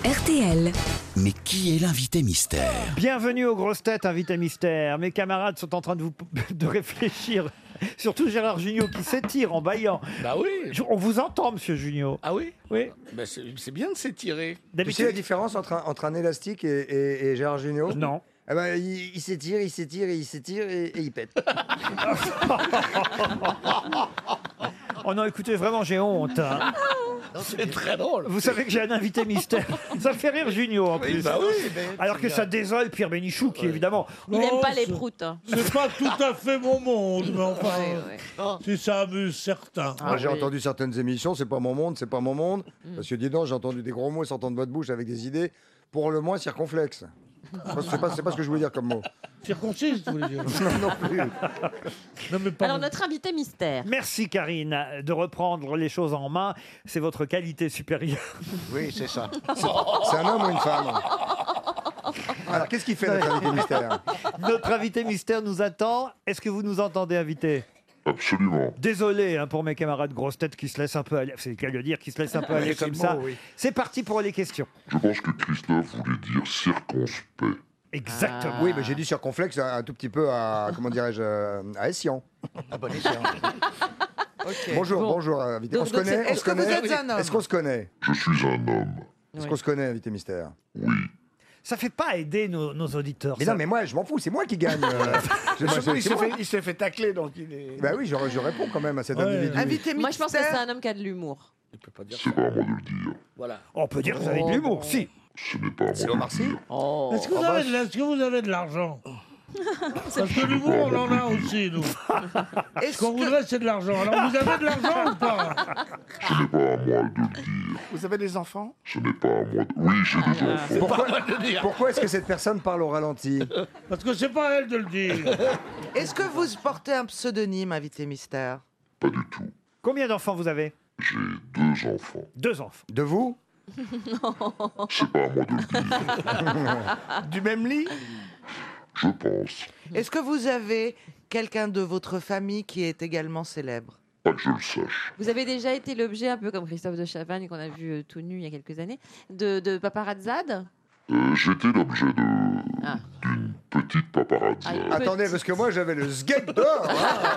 RTL. Mais qui est l'invité mystère? Bienvenue aux grosses têtes, invité mystère. Mes camarades sont en train de réfléchir. Surtout Gérard Jugnot qui s'étire en bâillant. Bah oui. On vous entend, monsieur Jugnot. Ah oui. Oui. Bah c'est bien de s'étirer. Tu sais D'habitude, la différence entre un élastique et Gérard Jugnot? non. Ah bah, il s'étire, il s'étire, et il s'étire et il pète. Oh non, écoutez, vraiment, j'ai honte, hein. C'est très drôle. Vous savez que j'ai un invité mystère. Ça fait rire Jugnot, en plus. Bah oui. Alors que ça désole Pierre Bénichou, qui évidemment... Il n'aime pas les proutes. Hein. C'est pas tout à fait mon monde, mais enfin, Ouais. si ça amuse certains. Moi, j'ai oui. entendu certaines émissions, c'est pas mon monde, c'est pas mon monde. Parce que dis donc, j'ai entendu des gros mots sortant de votre bouche avec des idées pour le moins circonflexes. C'est pas ce que je voulais dire comme mot. Circoncise, vous voulez dire? Non plus. Non, mais pas Alors, notre invité mystère. Merci Karine de reprendre les choses en main. C'est votre qualité supérieure. Oui, c'est ça. C'est un homme ou une femme? Alors, qu'est-ce qu'il fait notre invité mystère? Notre invité mystère nous attend. Est-ce que vous nous entendez, invité? Absolument. Désolé hein, pour mes camarades grosses têtes qui se laissent un peu aller. C'est le cas de le dire, qui se laissent un peu aller c'est comme le ça. mot, oui. C'est parti pour les questions. Je pense que Christophe voulait dire circonspect. Exactement. Oui, mais j'ai dit circonflexe un tout petit peu à, comment dirais-je, à Essian. Ah bon escient. Bonjour, Bon. bonjour, invité. Donc, On se connaît? est-ce On se que vous connaît? êtes un homme? Est-ce qu'on se connaît? Je suis un homme. Est-ce qu'on se connaît, invité mystère? Oui. Ça fait pas aider nos auditeurs. Mais ça. non, mais moi, je m'en fous, c'est moi qui gagne. Il s'est fait tacler, donc il est. Bah oui, je réponds quand même à cet Ouais. individu. Invité Moi, je pense que mystère. c'est un homme qui a de l'humour. Il peut pas dire C'est ça. pas à moi de le dire. Voilà. On peut dire que vous avez de l'humour, si. Ce n'est pas à C'est moi Omar de Sy? le dire. Oh. Est-ce que vous avez de l'argent? Parce que l'humour, on en a aussi, nous. Ce Est-ce qu'on que, voudrait, c'est de l'argent. Alors, vous avez de l'argent ou pas? Ce n'est pas à moi de le dire. Vous avez des enfants? Ce n'est pas à moi de... Oui, j'ai des enfants. Pourquoi est-ce que cette personne parle au ralenti? Parce que c'est pas à elle de le dire. est-ce que vous portez un pseudonyme, invité mystère? Pas du tout. Combien d'enfants vous avez? J'ai 2 enfants. 2 enfants. De vous? C'est pas à moi de le dire. Du même lit? Je pense. Est-ce que vous avez quelqu'un de votre famille qui est également célèbre? Pas que je le sache. Vous avez déjà été l'objet, un peu comme Christophe de Chavannes, qu'on a vu tout nu il y a quelques années, de paparazzade. J'étais l'objet Ah. d'une petite paparazzi. Ah, Attendez, parce que moi j'avais le sgeg d'or.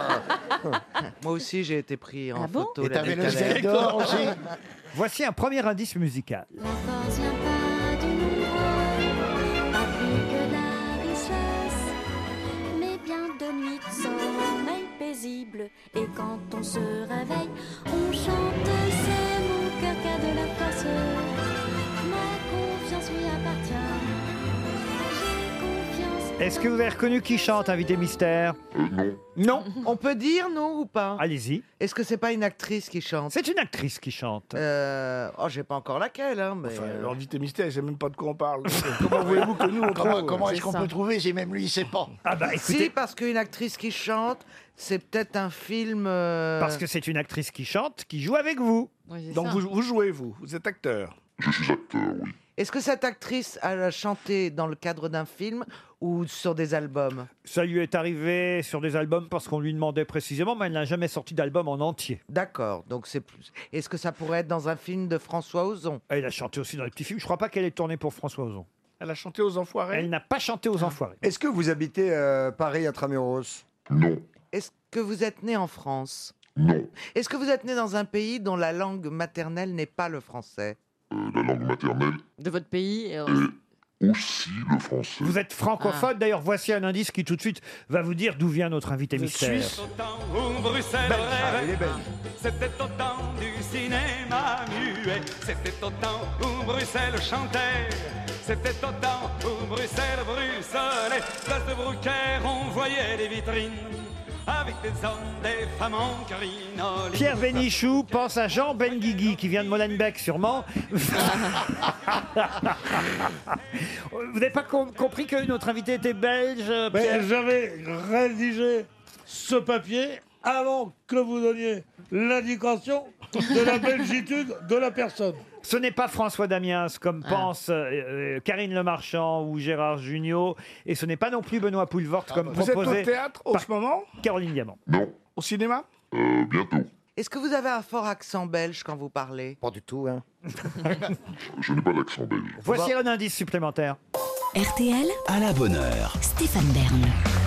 Moi aussi, j'ai été pris en Ah bon photo. Et t'avais le l'année dernière. sgeg d'or aussi? Voici un premier indice musical. La force vient pas du nombre, pas plus que la richesse, mais bien de nuits de sommeil paisible. Et quand on se réveille, on chante, c'est mon cœur qui a de la force. Ma confiance lui appartient. J'ai confiance. Est-ce que vous avez reconnu qui chante, invité mystère? Non. Non. On peut dire, non, ou pas? Allez-y. Est-ce que c'est pas une actrice qui chante? C'est une actrice qui chante. Oh, j'ai pas encore laquelle, hein, mais... Enfin, l'invité mystère, je sais même pas de quoi on parle. Comment voulez-vous que nous on trouve? comment est-ce qu'on peut trouver si même lui il sait pas? Ah bah Si, écoutez, parce qu'une actrice qui chante, c'est peut-être un film... parce que c'est une actrice qui chante, qui joue avec vous. Ouais, c'est Donc ça. vous jouez, vous êtes acteur. Je suis acteur, oui. Est-ce que cette actrice a chanté dans le cadre d'un film ou sur des albums? Ça lui est arrivé sur des albums parce qu'on lui demandait précisément, mais elle n'a jamais sorti d'album en entier. D'accord, donc c'est plus... Est-ce que ça pourrait être dans un film de François Ozon? Elle a chanté aussi dans les petits films. Je crois pas qu'elle ait tourné pour François Ozon. Elle a chanté aux Enfoirés. Elle n'a pas chanté aux Enfoirés. Est-ce que vous habitez Paris intramuros? Non. Est-ce que vous êtes né en France? Non. Est-ce que vous êtes né dans un pays dont la langue maternelle n'est pas le français? La langue maternelle De votre pays. est aussi le français. Vous êtes francophone. D'ailleurs, voici un indice qui tout de suite va vous dire d'où vient notre invité Vous êtes mystère. suisse? Où Bruxelles Ah, il est belge. c'était au temps du cinéma muet, c'était au temps où Bruxelles chantait, c'était au temps où Bruxelles bruxelait, place de Bruckner on voyait des vitrines, avec des hommes, des femmes en crinoline. Pierre Bénichou pense à Jean Benguigui, qui vient de Molenbeek sûrement. Vous n'avez pas compris que notre invité était belge, Mais Pierre? j'avais rédigé ce papier avant que vous donniez l'indication de la belgitude de la personne. Ce n'est pas François Damiens, comme pense Karine Le Marchand ou Gérard Jugnot, et ce n'est pas non plus Benoît Poelvoort, comme Vous êtes au proposé théâtre en par ce moment? Caroline Diamant. Non. Au cinéma? Bientôt. Est-ce que vous avez un fort accent belge quand vous parlez? Pas du tout, hein. Je n'ai pas d'accent belge. Voici un indice supplémentaire. RTL, à la bonne heure. Stéphane Bern.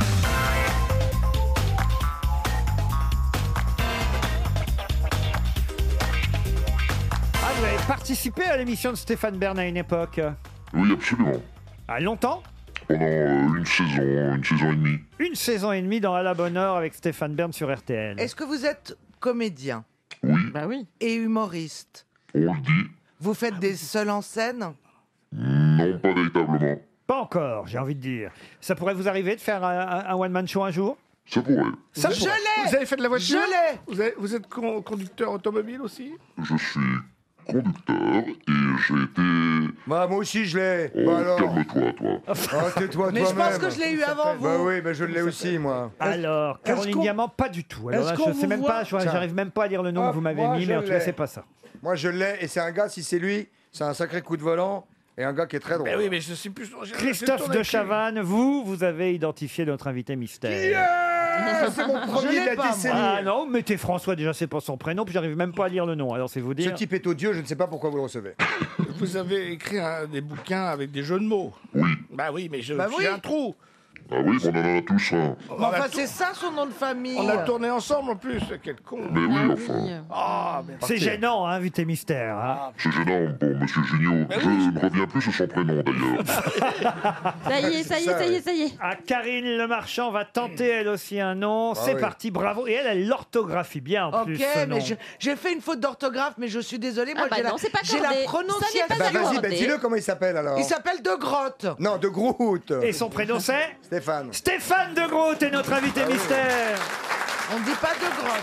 Ah, vous avez participé à l'émission de Stéphane Bern à une époque. Oui, absolument. À longtemps? Pendant une saison et demie. Une saison et demie dans À la bonne heure avec Stéphane Bern sur RTL. Est-ce que vous êtes comédien Oui, Bah oui. et humoriste? on le dit. Vous faites des seuls en scène? Non, pas véritablement. Pas encore, j'ai envie de dire. Ça pourrait vous arriver de faire un one-man show un jour? Ça pourrait. Ça Je pourrait. l'ai! Vous avez fait de la voiture? Je l'ai! Vous êtes conducteur automobile aussi? Je suis conducteur et j'ai été... Bah, moi aussi, je l'ai. Oh, Bah alors. calme-toi, toi. Ah, tais-toi Mais je toi-même. pense que je l'ai eu avant vous. Bah oui, bah je l'ai aussi, moi. Alors, Caroline qu'on- Diamant, pas du tout. Alors là, est-ce qu'on je sais vous même voit- pas, j'arrive même pas à lire le nom Ah, que vous m'avez moi, mis, je mais en tout cas, l'ai. c'est pas ça. Moi, je l'ai, et c'est un gars, si c'est lui, c'est un sacré coup de volant, et un gars qui est très drôle. Mais oui, mais je suis plus. Christophe de Chavannes, vous avez identifié notre invité mystère. C'est mon Je premier l'ai de la pas, moi. décennie. Ah non, mettez François, déjà c'est pas son prénom, puis j'arrive même pas à lire le nom, alors c'est vous Ce dire. type est odieux, je ne sais pas pourquoi vous le recevez. Vous avez écrit des bouquins avec des jeux de mots. Oui. Bah oui, mais Bah oui. j'ai un trou. Ah oui, on en a tous un. Mais enfin, c'est ça son nom de famille. On a tourné ensemble en plus. Quel con. Mais oui, Ah enfin. oui. Ah, mais C'est gênant, hein, invité mystère. hein. C'est gênant pour Monsieur Gignot. Je ne reviens plus sur son prénom, d'ailleurs. Ça y est, ça y est, ça y est, ça y est. Ah, Karine Le Marchand va tenter elle aussi un nom. C'est oui. parti, bravo. Et elle l'orthographie bien en Ok, plus. ce nom. mais j'ai fait une faute d'orthographe, mais je suis désolée. Moi, Ah bah j'ai non, c'est pas j'ai la accordé. prononciation. Ça n'est pas Bah vas-y, bah accordé. dis-le comment il s'appelle alors. Il s'appelle De Grotte. Non, de Groot. Et son prénom c'est Stéphane. Stéphane de Groot est notre invité mystère. On ne dit pas De Grotte.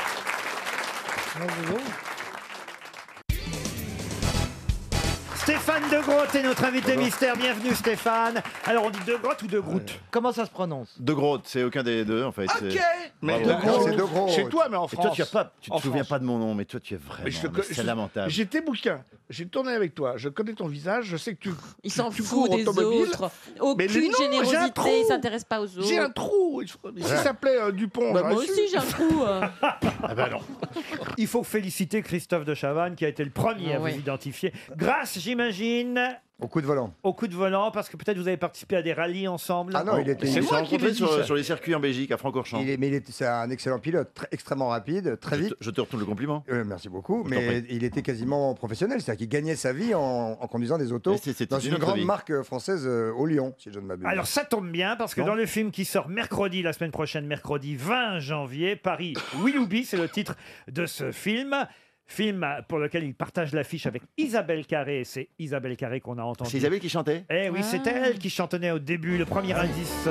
Stéphane de Groot est notre invité mystère. Bienvenue Stéphane. Alors on dit de Groot ou de Groot? Comment ça se prononce? De Groot, c'est aucun des deux en fait. Ok. Mais Bravo. de gros, C'est de gros. chez toi, mais en Et France. toi, tu te En souviens France. pas de mon nom, mais toi, tu es vraiment. Mais C'est lamentable. J'ai tes bouquins, j'ai tourné avec toi, je connais ton visage, je sais que tu. Il s'en tu fout cours des automobile. autres. Mais Aucune non, j'ai un générosité, trou. il s'intéresse pas aux autres. J'ai un trou. Si ça s'appelait Dupont, Bah, j'aurais moi su. aussi j'ai un trou. Ah bah non. Il faut féliciter Christophe de Chavannes qui a été le premier à Ah vous oui. identifier. Grâce, j'imagine, Au coup de volant. au coup de volant, parce que peut-être vous avez participé à des rallyes ensemble. Ah non, il était. Ils se moi sont qui l'ai rencontrés dit, ça. sur les circuits en Belgique, à Francorchamps. C'est un excellent pilote, extrêmement rapide, très vite. Je te retourne le compliment. Merci beaucoup, Je t'en mais il était quasiment professionnel, c'est-à-dire qu'il gagnait sa vie en conduisant des autos Mais c'était dans une une autre grande vie. marque française au Lyon, si je ne m'abuse. Alors ça tombe bien parce que Non. dans le film qui sort mercredi, la semaine prochaine, mercredi 20 janvier, Paris Willoughby, c'est le titre de ce film. Film pour lequel il partage l'affiche avec Isabelle Carré. C'est Isabelle Carré qu'on a entendu. C'est Isabelle qui chantait. Eh oui, c'est elle qui chantonnait au début, le premier indice.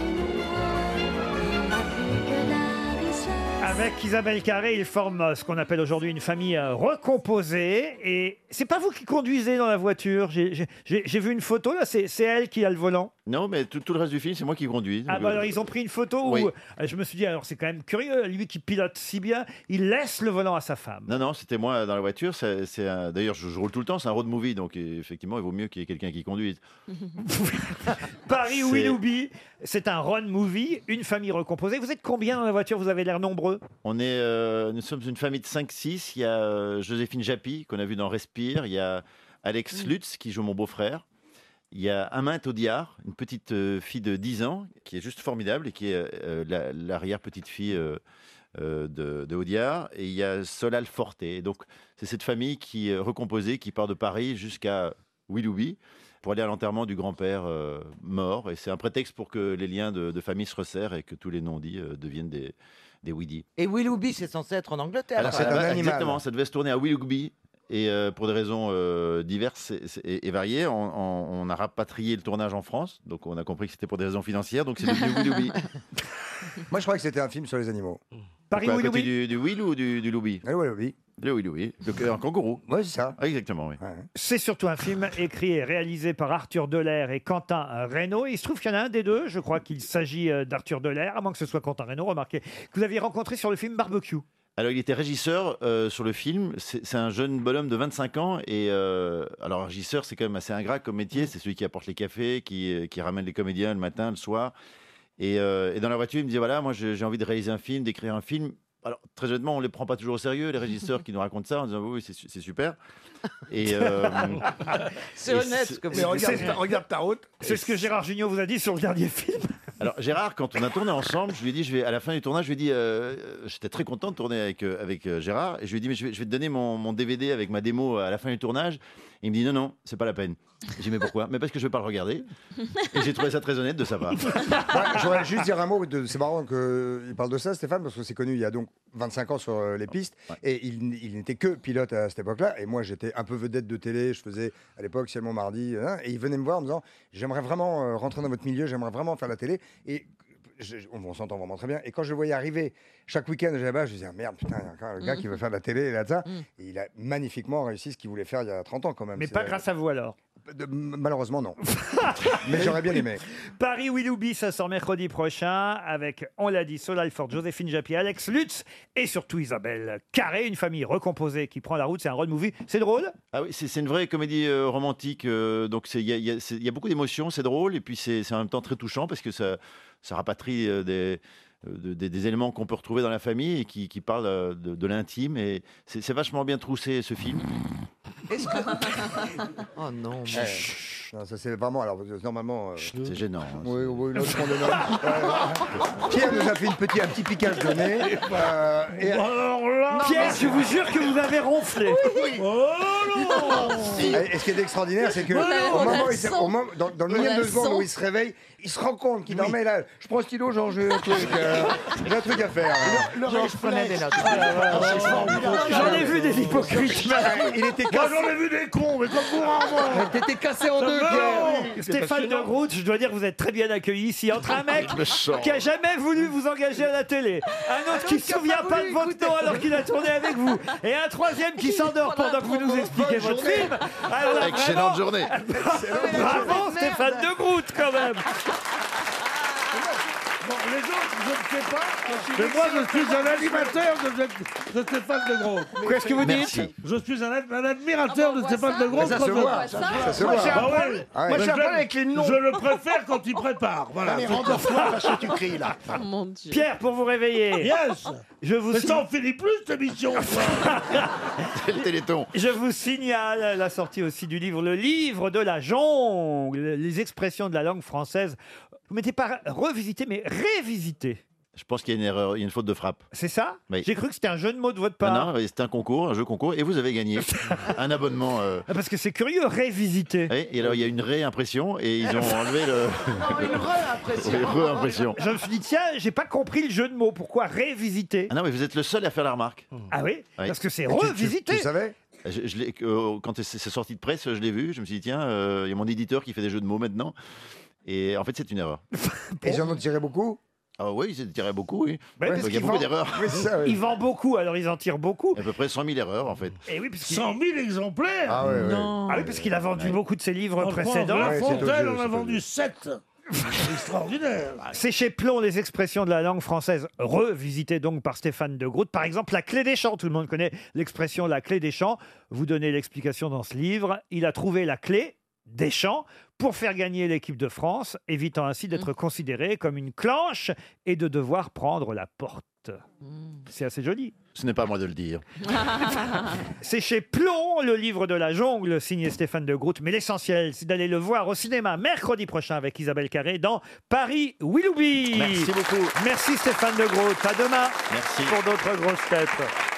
Avec Isabelle Carré, ils forment ce qu'on appelle aujourd'hui une famille recomposée. Et c'est pas vous qui conduisez dans la voiture. J'ai vu une photo, là, c'est elle qui a le volant. Non, mais tout le reste du film, c'est moi qui conduis. Ah Donc, bah alors ils ont pris une photo où Oui. je me suis dit, alors c'est quand même curieux, lui qui pilote si bien, il laisse le volant à sa femme. Non, non, c'était moi dans la voiture. D'ailleurs, je roule tout le temps, c'est un road movie, donc effectivement, il vaut mieux qu'il y ait quelqu'un qui conduise. Paris C'est- Willoughby, c'est un road movie, une famille recomposée. Vous êtes combien dans la voiture? Vous avez l'air nombreux. Nous sommes une famille de 5-6. Il y a Joséphine Japy, qu'on a vu dans Respire. Il y a Alex Lutz, qui joue mon beau-frère. Il y a Amint Audiard, une petite fille de 10 ans, qui est juste formidable et qui est l'arrière-petite-fille de Audiard. Et il y a Solal Forte. Et donc, c'est cette famille qui est recomposée, qui part de Paris jusqu'à Willoughby pour aller à l'enterrement du grand-père mort. Et c'est un prétexte pour que les liens de famille se resserrent et que tous les non-dits deviennent des oui-dits. Et Willoughby, c'est censé être en Angleterre. Alors, c'est un animal. Exactement, ça devait se tourner à Willoughby. Et pour des raisons diverses et variées, on a rapatrié le tournage en France. Donc on a compris que c'était pour des raisons financières. Donc c'est devenu Willoughby. Moi, je crois que c'était un film sur les animaux. Paris Quoi, à côté Willoughby, du Will ou du Loubi? Ah ouais, oui. Le Willoughby. Un kangourou. Ouais, c'est ça. Ah, exactement, oui. Ouais. c'est surtout un film écrit et réalisé par Arthur Delair et Quentin Reynaud. Il se trouve qu'il y en a un des deux, je crois qu'il s'agit d'Arthur Delair, à moins que ce soit Quentin Reynaud, remarquez, que vous aviez rencontré sur le film Barbecue. Alors, il était régisseur sur le film. C'est un jeune bonhomme de 25 ans. Et alors, régisseur, c'est quand même assez ingrat comme métier. C'est celui qui apporte les cafés, qui ramène les comédiens le matin, le soir. Et dans la voiture, il me disait, voilà, moi, j'ai envie de réaliser un film, d'écrire un film. Alors, très honnêtement, on ne les prend pas toujours au sérieux, les régisseurs qui nous racontent ça, en disant oui, c'est super. Et, C'est honnête ce que vous Mais dites. regarde ta route. C'est ce que Gérard Jugnot vous a dit sur le dernier film. Alors Gérard, quand on a tourné ensemble, je lui ai dit, à la fin du tournage, je lui ai dit, j'étais très content de tourner avec Gérard, et je lui ai dit, mais je vais te donner mon DVD avec ma démo à la fin du tournage. Et il me dit, non, c'est pas la peine. J'ai dit, mais pourquoi? Mais parce que je vais pas le regarder. Et j'ai trouvé ça très honnête de sa part. Je voudrais juste dire un mot. C'est marrant qu'il parle de ça, Stéphane, parce que c'est connu il y a donc 25 ans sur les pistes. Et il n'était que pilote à cette époque-là. Et moi, j'étais un peu vedette de télé. Je faisais à l'époque Ciel mon mardi. Et il venait me voir en me disant, j'aimerais vraiment rentrer dans votre milieu, j'aimerais vraiment faire la télé. Et on s'entend vraiment très bien. Et quand je le voyais arriver chaque week-end, je disais, merde, putain, il y a encore le gars qui veut faire de la télé là, ça. Et il a magnifiquement réussi ce qu'il voulait faire il y a 30 ans quand même. Mais pas grâce à vous alors. Malheureusement, non. Mais j'aurais bien aimé. Paris Willoughby, ça sort mercredi prochain avec, on l'a dit, Sol Alford, Joséphine Japy, Alex Lutz et surtout Isabelle Carré, une famille recomposée qui prend la route. C'est un road movie. C'est drôle? Ah oui, c'est une vraie comédie romantique. Donc il y a beaucoup d'émotions, c'est drôle, et puis c'est en même temps très touchant parce que ça rapatrie des éléments qu'on peut retrouver dans la famille et qui parlent de l'intime. Et c'est vachement bien troussé ce film. Oh non. Non, ça c'est vraiment. Alors normalement. C'est gênant. Hein, oui, l'autre on dénomme. Pierre nous a fait un petit piquage de nez. Pierre, je vous jure que vous avez ronflé. Oh non. Et ce qui est extraordinaire, c'est que dans le millième de seconde où il se réveille, il se rend compte qu'il dormait là. Je prends le stylo, genre j'ai un truc à faire. Je prenais des notes. J'en ai vu des hypocrites. Il était Moi j'en ai vu des cons, mais comme vous rarement. T'étais cassé en deux, Pierre. Stéphane de Groot, je dois dire que vous êtes très bien accueilli ici. Entre un mec qui a jamais voulu vous engager à la télé, un autre qui ne se souvient pas de votre nom alors qu'il a tourné avec vous, et un troisième qui s'endort pendant que vous nous expliquez votre film. Alors là, excellente journée. Bravo Stéphane de Groot quand même. Bon, les autres, je ne sais pas. Mais moi, je suis un animateur de Stéphane de Gros. Qu'est-ce que vous dites? Merci. Je suis un admirateur de Stéphane de Gros. Ça se voit. Ça se voit. Moi, j'ai un problème avec les noms. Je le préfère quand il prépare. Voilà. Mais rendors-toi parce que tu cries là. Oh mon Dieu. Pierre, pour vous réveiller, Yes. je vous Mais ça en finit plus, cette émission. C'est le Téléthon. Je vous signale la sortie aussi du livre, le livre de la jungle, les expressions de la langue française. Vous mettez pas revisiter, mais révisiter. Je pense qu'il y a une erreur, il y a une faute de frappe. C'est ça? Oui. J'ai cru que c'était un jeu de mots de votre part. Non, c'est un concours, un jeu concours, et vous avez gagné un abonnement. Parce que c'est curieux, révisiter. Oui, et alors il y a une réimpression et ils ont enlevé Une réimpression. réimpression. Je me suis dit, tiens, j'ai pas compris le jeu de mots. Pourquoi révisiter? Ah non, mais vous êtes le seul à faire la remarque. Ah oui, Oui. parce que c'est Tu revisiter. savais? Quand c'est sorti de presse, je l'ai vu. Je me suis dit, tiens, il y a mon éditeur qui fait des jeux de mots maintenant. Et en fait, c'est une erreur. Et ils en ont tiré beaucoup? Ah oui, ils en tiraient beaucoup, oui. Ouais, parce Donc, il y a qu'ils beaucoup vendent- d'erreurs. Oui, c'est ça, oui. Ils vendent beaucoup, alors ils en tirent beaucoup. À peu près 100 000 erreurs, en fait. Et oui, parce qu'il 100 000 exemplaires. Ah ouais, ouais. Non. ah oui, parce qu'il a vendu beaucoup de ses livres précédents. La Ouais, c'est Fontaine odieux, en a c'est vendu odieux. 7. Extraordinaire. C'est chez Plon, les expressions de la langue française, revisitées donc par Stéphane de Groot. Par exemple, la clé des champs. Tout le monde connaît l'expression la clé des champs. Vous donnez l'explication dans ce livre. Il a trouvé la clé des champs pour faire gagner l'équipe de France, évitant ainsi d'être considéré comme une clanche et de devoir prendre la porte. C'est assez joli. Ce n'est pas à moi de le dire. C'est chez Plon, le livre de la jungle, signé Stéphane de Groot. Mais l'essentiel, c'est d'aller le voir au cinéma mercredi prochain avec Isabelle Carré dans Paris Willoughby. Merci beaucoup. Merci Stéphane de Groot. À demain Merci. pour d'autres grosses têtes.